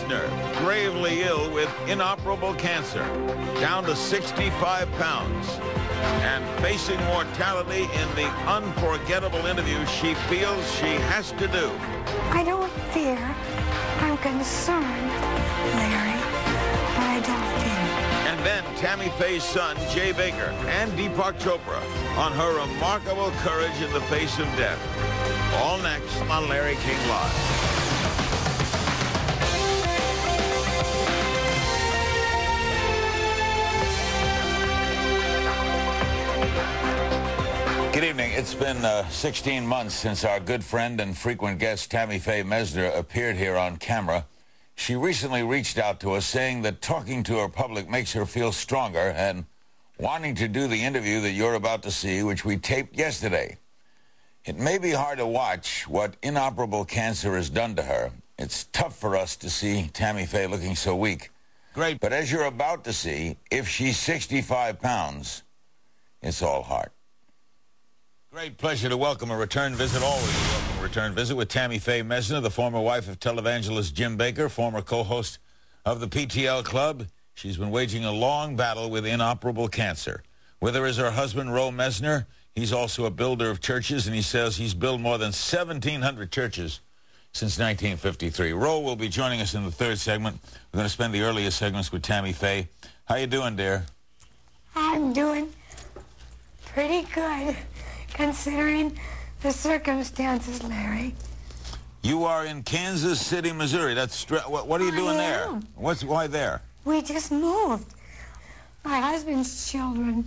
Messner, gravely ill with inoperable cancer, down to 65 pounds, and facing mortality in the unforgettable interview she feels she has to do. I don't fear. I'm concerned, Larry, but I don't fear. And then Tammy Faye's son, Jay Baker, and Deepak Chopra on her remarkable courage in the face of death. All next on Larry King Live. Good evening. It's been 16 months since our good friend and frequent guest Tammy Faye Messner appeared here on camera. She recently reached out to us saying that talking to her public makes her feel stronger and wanting to do the interview that you're about to see, which we taped yesterday. It may be hard to watch what inoperable cancer has done to her. It's tough for us to see Tammy Faye looking so weak. Great. But as you're about to see, if she's 65 pounds, it's all heart. Great pleasure to welcome a return visit, always welcome a return visit with Tammy Faye Messner, the former wife of televangelist Jim Baker, former co-host of the PTL Club. She's been waging a long battle with inoperable cancer. With her is her husband, Roe Messner. He's also a builder of churches, and he says he's built more than 1,700 churches since 1953. Roe will be joining us in the third segment. We're going to spend the earlier segments with Tammy Faye. How you doing, dear? I'm doing pretty good, considering the circumstances, Larry. You are in Kansas City, Missouri. That's what are you doing there? Why there? We just moved. My husband's children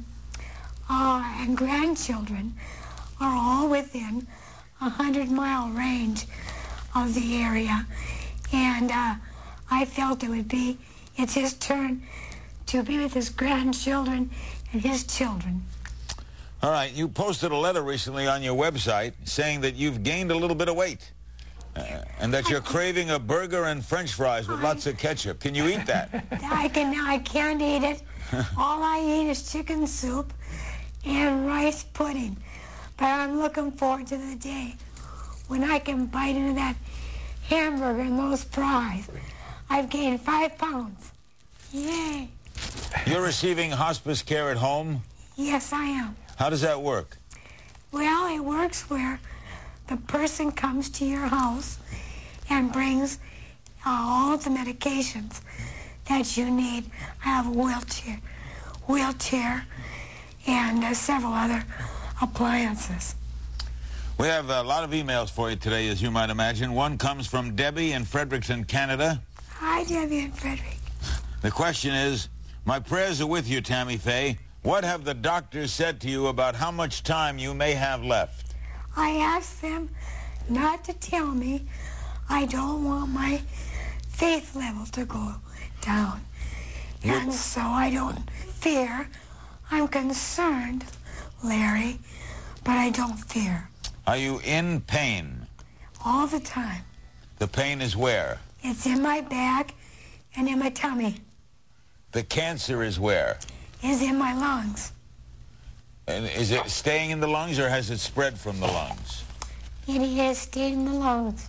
and grandchildren are all within a 100-mile range of the area, and I felt it's his turn to be with his grandchildren and his children. All right, you posted a letter recently on your website saying that you've gained a little bit of weight and that you're craving a burger and French fries with lots of ketchup. Can you eat that? I can't eat it. All I eat is chicken soup and rice pudding. But I'm looking forward to the day when I can bite into that hamburger and those fries. I've gained 5 pounds. Yay. You're receiving hospice care at home? Yes, I am. How does that work? Well, it works where the person comes to your house and brings all of the medications that you need. I have a wheelchair and several other appliances. We have a lot of emails for you today, as you might imagine. One comes from Debbie in Fredericton, Canada. Hi, Debbie and Frederick. The question is, my prayers are with you, Tammy Faye. What have the doctors said to you about how much time you may have left? I asked them not to tell me. I don't want my faith level to go down. And so I don't fear. I'm concerned, Larry, but I don't fear. Are you in pain? All the time. The pain is where? It's in my back and in my tummy. The cancer is where? Is in my lungs. And is it staying in the lungs, or has it spread from the lungs? It has stayed in the lungs.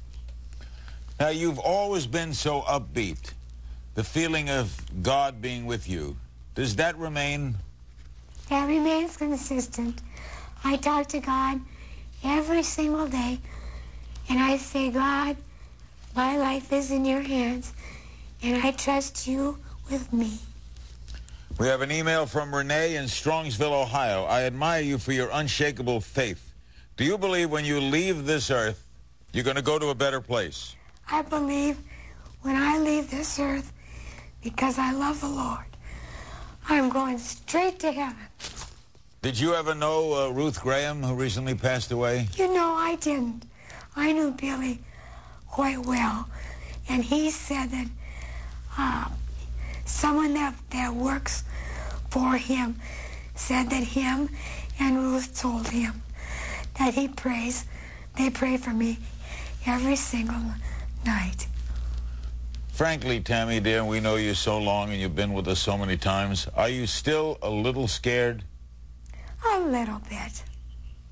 Now, you've always been so upbeat. The feeling of God being with you, does that remain? That remains consistent. I talk to God every single day, and I say, God, my life is in your hands, and I trust you with me. We have an email from Renee in Strongsville, Ohio. I admire you for your unshakable faith. Do you believe when you leave this earth, you're going to go to a better place? I believe when I leave this earth, because I love the Lord, I'm going straight to heaven. Did you ever know Ruth Graham, who recently passed away? You know, I didn't. I knew Billy quite well, and he said that someone that works for him said that him and Ruth told him that they pray for me every single night. Frankly, Tammy, dear, we know you so long and you've been with us so many times. Are you still a little scared? A little bit.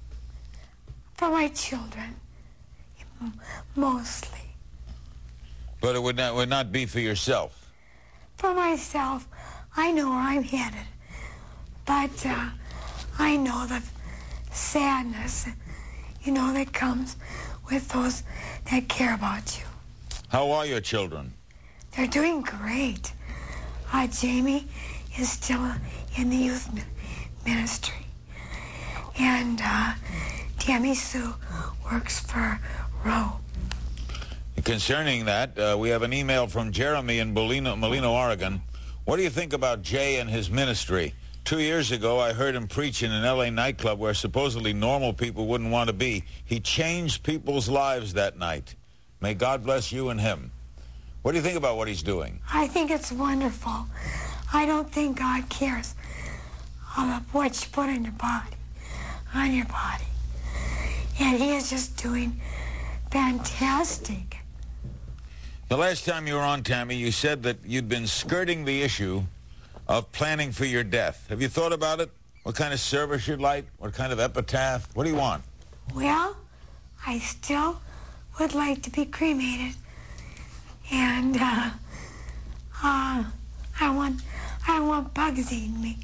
For my children, mostly. But it would not be for yourself? For myself, I know where I'm headed. But I know the sadness, that comes with those that care about you. How are your children? They're doing great. Jamie is still in the youth ministry. And Tammy Sue works for Roe. Concerning that, we have an email from Jeremy in Molino, Oregon. What do you think about Jay and his ministry? 2 years ago, I heard him preach in an L.A. nightclub where supposedly normal people wouldn't want to be. He changed people's lives that night. May God bless you and him. What do you think about what he's doing? I think it's wonderful. I don't think God cares about what you put in your body, on your body. And he is just doing fantastic. The last time you were on, Tammy, you said that you'd been skirting the issue of planning for your death. Have you thought about it? What kind of service you'd like? What kind of epitaph? What do you want? Well, I still would like to be cremated. And I want bugs eating me.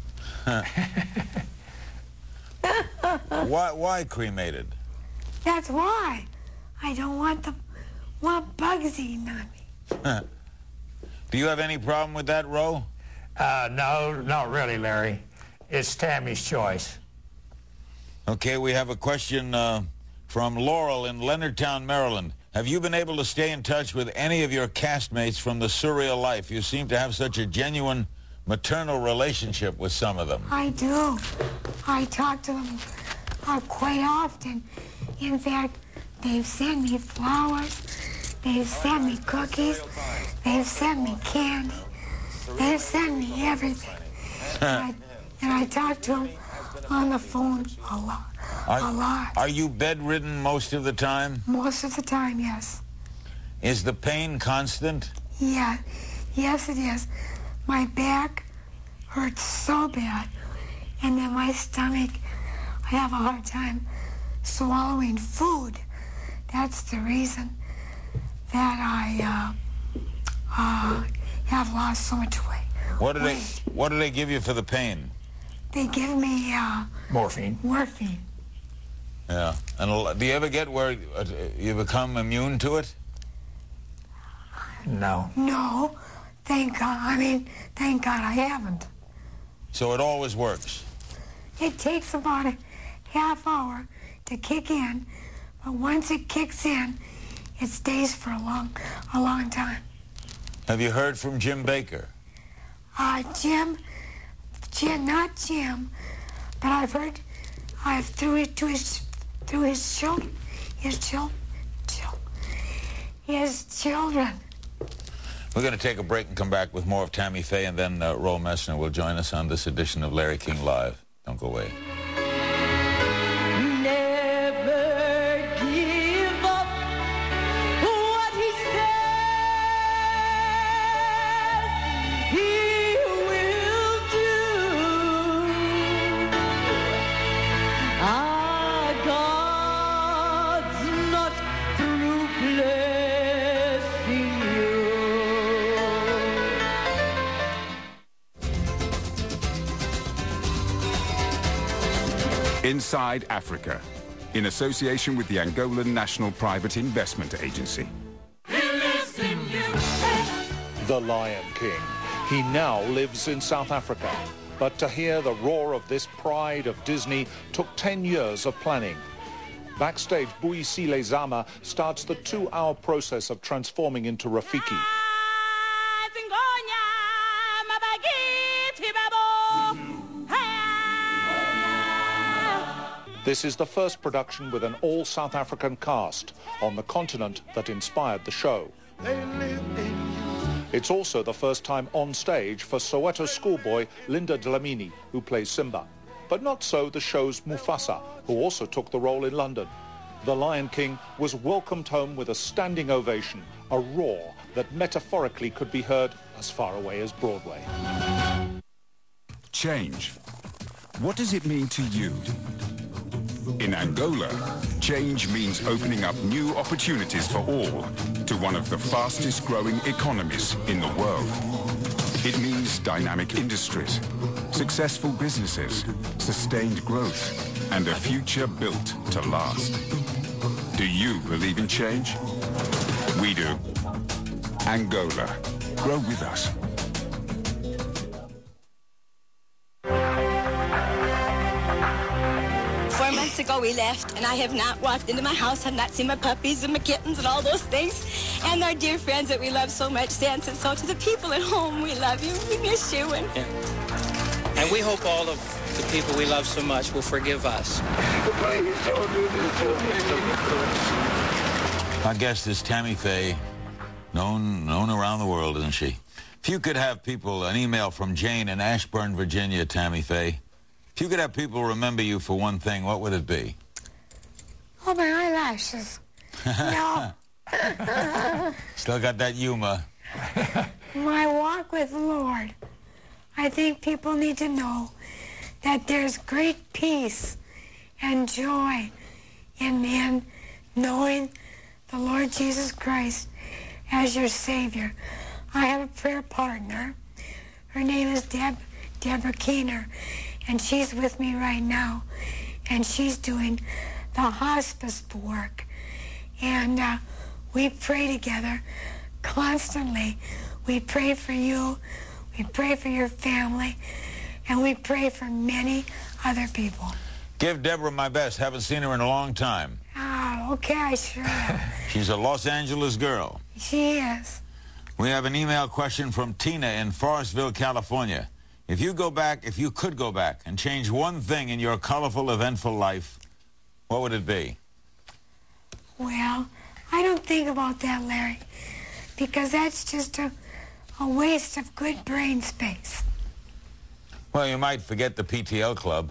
Why cremated? That's why. I don't want bugs eating on me. Do you have any problem with that, Roe? No, not really, Larry. It's Tammy's choice. Okay, we have a question from Laurel in Leonardtown, Maryland. Have you been able to stay in touch with any of your castmates from the Surreal Life? You seem to have such a genuine maternal relationship with some of them. I do. I talk to them quite often. In fact, they've sent me flowers. They've sent me cookies. They've sent me candy. They've sent me everything. And I talk to them on the phone a lot. Are you bedridden most of the time? Most of the time, yes. Is the pain constant? Yeah. Yes, it is. My back hurts so bad. And then my stomach, I have a hard time swallowing food. That's the reason that I have lost so much weight. What do they give you for the pain? They give me morphine. Morphine. Yeah. And do you ever get where you become immune to it? No. No. Thank God. Thank God I haven't. So it always works? It takes about a half hour to kick in, but once it kicks in, it stays for a long time. Have you heard from Jim Baker? Jim, not Jim, but I've through his children. We're going to take a break and come back with more of Tammy Faye, and then Roe Messner will join us on this edition of Larry King Live. Don't go away. Inside Africa, in association with the Angolan National Private Investment Agency. The Lion King. He now lives in South Africa. But to hear the roar of this pride of Disney took 10 years of planning. Backstage, Buyisile Zama starts the 2-hour process of transforming into Rafiki. This is the first production with an all-South African cast on the continent that inspired the show. It's also the first time on stage for Soweto schoolboy Linda Dlamini, who plays Simba. But not so the show's Mufasa, who also took the role in London. The Lion King was welcomed home with a standing ovation, a roar that metaphorically could be heard as far away as Broadway. Change. What does it mean to you? In Angola, Change means opening up new opportunities for all to one of the fastest growing economies in the world. It means dynamic industries, successful businesses, sustained growth, and a future built to last. Do you believe in change? We do. Angola. Grow with us. 4 months ago we left, and I have not walked into my house, have not seen my puppies and my kittens and all those things, and our dear friends that we love so much, Sans. And so to the people at home, we love you, we miss you. And we hope all of the people we love so much will forgive us. Our guest is Tammy Faye, known around the world, isn't she? If you could have people, an email from Jane in Ashburn, Virginia, Tammy Faye. If you could have people remember you for one thing, what would it be? Oh, my eyelashes. No. Still got that humor. My walk with the Lord. I think people need to know that there's great peace and joy in knowing the Lord Jesus Christ as your Savior. I have a prayer partner. Her name is Deborah Keener, and she's with me right now, and she's doing the hospice work. And we pray together constantly. We pray for you, we pray for your family, and we pray for many other people. Give Deborah my best. Haven't seen her in a long time. Oh, okay, I sure am. She's a Los Angeles girl. She is. We have an email question from Tina in Forestville, California. If you could go back and change one thing in your colorful, eventful life, what would it be? Well, I don't think about that, Larry, because that's just a waste of good brain space. Well, you might forget the PTL Club.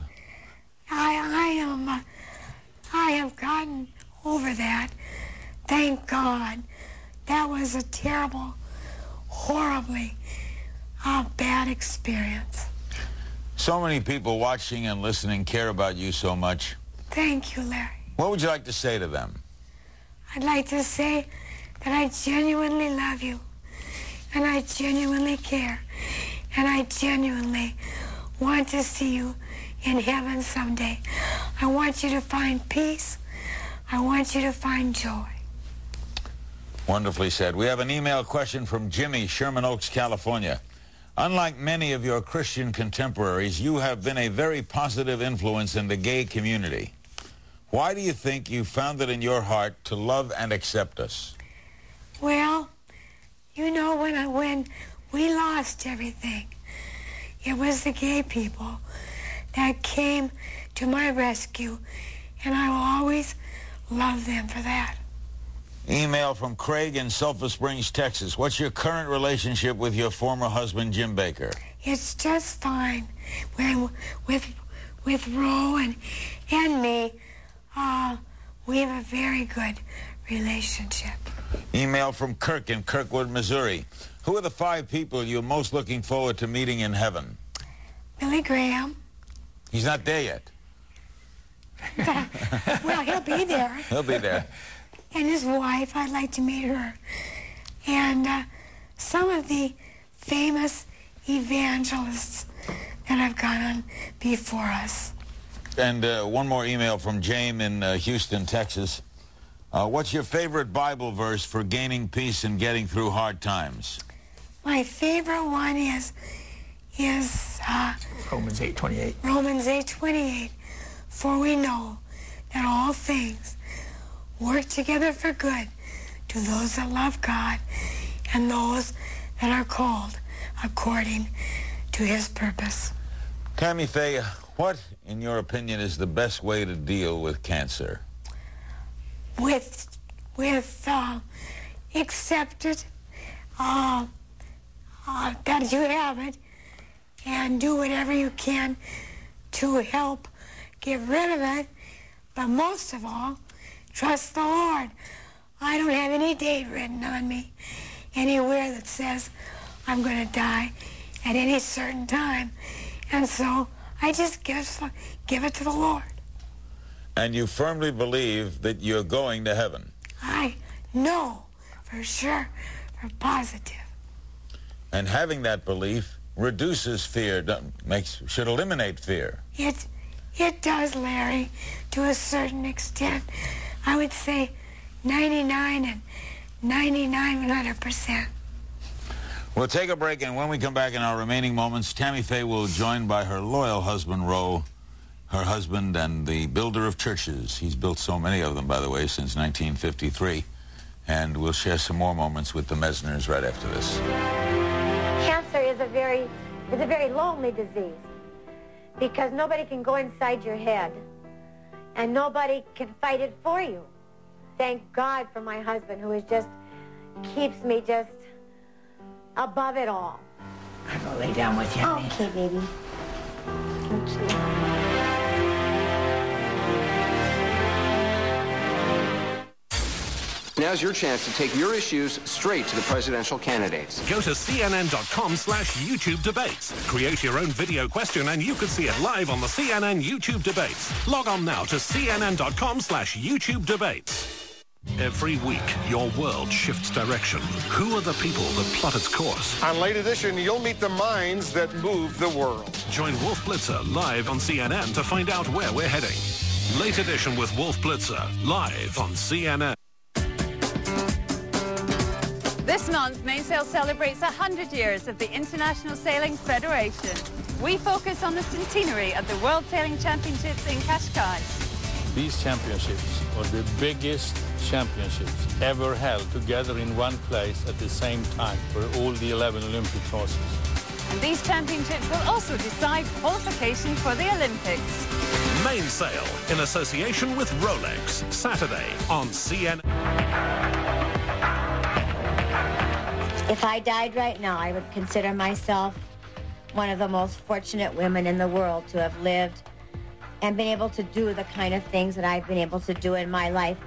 I have gotten over that. Thank God. That was a terrible, horribly bad experience. So many people watching and listening care about you so much. Thank you, Larry. What would you like to say to them? I'd like to say that I genuinely love you, and I genuinely care, and I genuinely want to see you in heaven someday. I want you to find peace. I want you to find joy. Wonderfully said. We have an email question from Jimmy, Sherman Oaks, California. Unlike many of your Christian contemporaries, you have been a very positive influence in the gay community. Why do you think you found it in your heart to love and accept us? Well, you know, when we lost everything, it was the gay people that came to my rescue, and I will always love them for that. Email from Craig in Sulphur Springs, Texas. What's your current relationship with your former husband, Jim Baker? It's just fine. With Ro and me, we have a very good relationship. Email from Kirk in Kirkwood, Missouri. Who are the 5 people you're most looking forward to meeting in heaven? Billy Graham. He's not there yet. Well, he'll be there. He'll be there. And his wife, I'd like to meet her. And some of the famous evangelists that have gone on before us. And one more email from James in Houston, Texas. What's your favorite Bible verse for gaining peace and getting through hard times? My favorite one is Romans 8:28. Romans 8:28. For we know that all things work together for good to those that love God and those that are called according to his purpose. Tammy Faye, what, in your opinion, is the best way to deal with cancer? Accept it, that you have it, and do whatever you can to help get rid of it, but most of all, trust the Lord. I don't have any date written on me anywhere that says I'm going to die at any certain time, and so I just give it to the Lord. And you firmly believe that you're going to heaven? I know for sure, for positive. And having that belief reduces fear, should eliminate fear. It does, Larry, to a certain extent. I would say 99%. We'll take a break, and when we come back in our remaining moments, Tammy Faye will join by her loyal husband, Roe, her husband and the builder of churches. He's built so many of them, by the way, since 1953. And we'll share some more moments with the Mesners right after this. Cancer is a very lonely disease because nobody can go inside your head and nobody can fight it for you. Thank God for my husband who keeps me just above it all. I'm gonna lay down with you. Okay, baby. Now's your chance to take your issues straight to the presidential candidates. Go to CNN.com/YouTube debates. Create your own video question and you could see it live on the CNN YouTube debates. Log on now to CNN.com/YouTube debates. Every week, your world shifts direction. Who are the people that plot its course? On Late Edition, you'll meet the minds that move the world. Join Wolf Blitzer live on CNN to find out where we're heading. Late Edition with Wolf Blitzer, live on CNN. This month, Mainsail celebrates 100 years of the International Sailing Federation. We focus on the centenary of the World Sailing Championships in Cascais. These championships are the biggest championships ever held together in one place at the same time for all the 11 Olympic classes. And these championships will also decide qualification for the Olympics. Mainsail, in association with Rolex, Saturday on CNN. If I died right now, I would consider myself one of the most fortunate women in the world to have lived and been able to do the kind of things that I've been able to do in my life.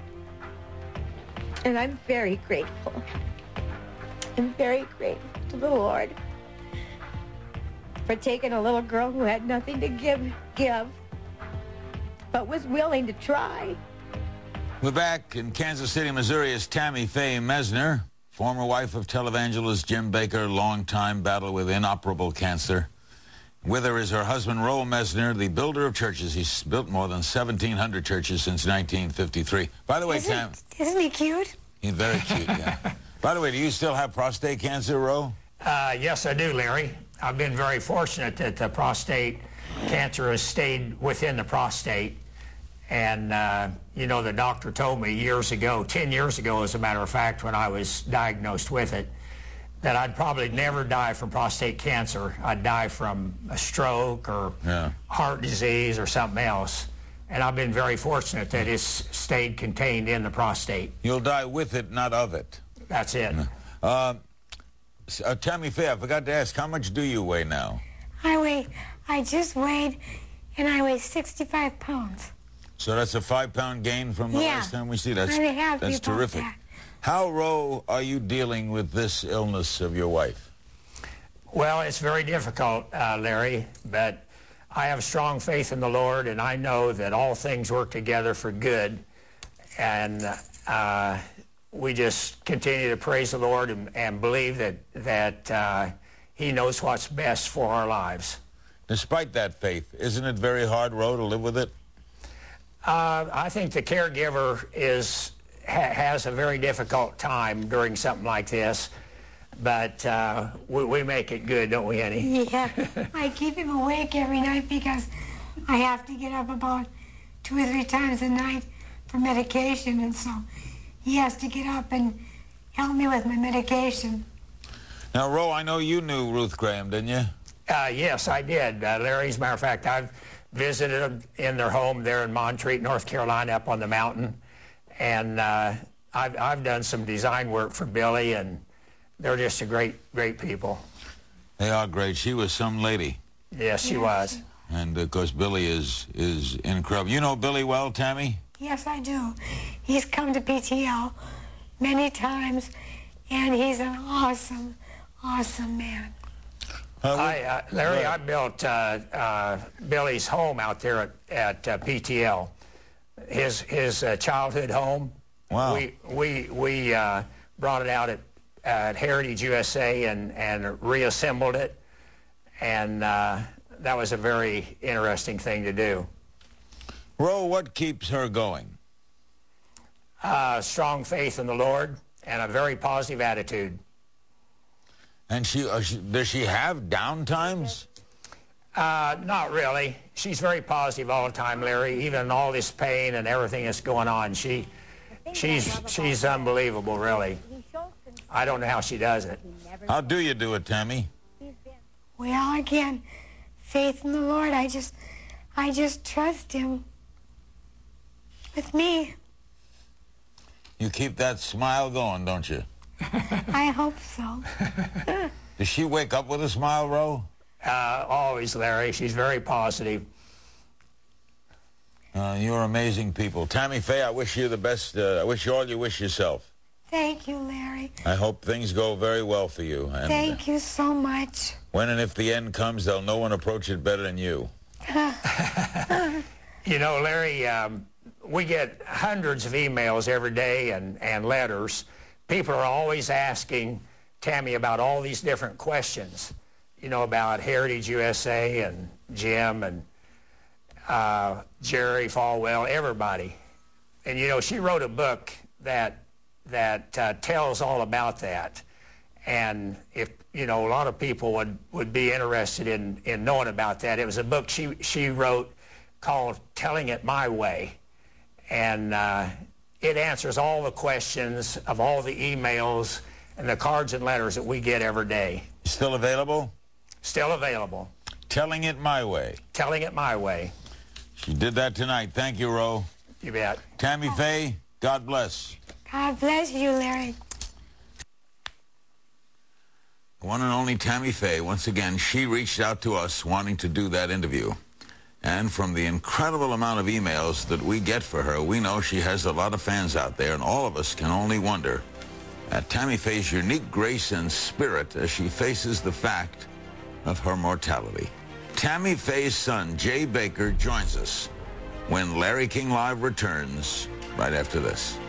And I'm very grateful. I'm very grateful to the Lord for taking a little girl who had nothing to give, but was willing to try. We're back in Kansas City, Missouri is Tammy Faye Mesner, former wife of televangelist Jim Bakker, long-time battle with inoperable cancer. With her is her husband, Roe Mesner, the builder of churches. He's built more than 1,700 churches since 1953. By the way, Tam... Isn't he cute? He's very cute, yeah. By the way, do you still have prostate cancer, Roe? Yes, I do, Larry. I've been very fortunate that the prostate cancer has stayed within the prostate. And, you know, the doctor told me years ago, 10 years ago, as a matter of fact, when I was diagnosed with it, that I'd probably never die from prostate cancer. I'd die from a stroke or heart disease or something else. And I've been very fortunate that it's stayed contained in the prostate. You'll die with it, not of it. That's it. Tammy Faye, I forgot to ask, how much do you weigh now? I just weighed, and I weigh 65 pounds. So that's a 5-pound gain from the last time we see. That's terrific. That. How, Roe, are you dealing with this illness of your wife? Well, it's very difficult, Larry, but I have strong faith in the Lord, and I know that all things work together for good. And we just continue to praise the Lord and believe that He knows what's best for our lives. Despite that faith, isn't it very hard, Roe, to live with it? I think the caregiver has a very difficult time during something like this, but we make it good, don't we, Annie? Yeah. I keep him awake every night because I have to get up about 2 or 3 times a night for medication, and so he has to get up and help me with my medication. Now, Roe, I know you knew Ruth Graham, didn't you? Yes, I did, Larry. As a matter of fact, I've visited them in their home there in Montreat, North Carolina, up on the mountain. And I've done some design work for Billy, and they're just a great people. They are great. She was some lady. Yes, she was. And, of course, Billy is incredible. You know Billy well, Tammy? Yes, I do. He's come to PTL many times, and he's an awesome, awesome man. Larry, I built Billy's home out there at PTL. his childhood home. Wow. We brought it out at Heritage USA and reassembled it, and that was a very interesting thing to do. Ro, what keeps her going? Strong faith in the Lord and a very positive attitude. And does she have down times? Not really. She's very positive all the time, Larry. Even in all this pain and everything that's going on, she's unbelievable, really. I don't know how she does it. How do you do it, Tammy? Well, again, faith in the Lord. I just trust him with me. You keep that smile going, don't you? I hope so. Does she wake up with a smile, Ro? Always, Larry. She's very positive. You're amazing people. Tammy Faye, I wish you the best. I wish you all you wish yourself. Thank you, Larry. I hope things go very well for you. And thank you so much. When and if the end comes, there'll no one approach it better than you. You know, Larry, we get hundreds of emails every day and letters. People are always asking Tammy about all these different questions, you know, about Heritage USA and Jim and Jerry Falwell, everybody. And, you know, she wrote a book that tells all about that. And if, you know, a lot of people would be interested in knowing about that. It was a book she wrote called Telling It My Way. And it answers all the questions of all the emails and the cards and letters that we get every day. Still available? Still available. Telling It My Way. Telling It My Way. She did that tonight. Thank you, Ro. You bet. Tammy Faye, God bless. God bless you, Larry. The one and only Tammy Faye, once again, she reached out to us wanting to do that interview. And from the incredible amount of emails that we get for her, we know she has a lot of fans out there, and all of us can only wonder at Tammy Faye's unique grace and spirit as she faces the fact of her mortality. Tammy Faye's son, Jay Baker, joins us when Larry King Live returns right after this.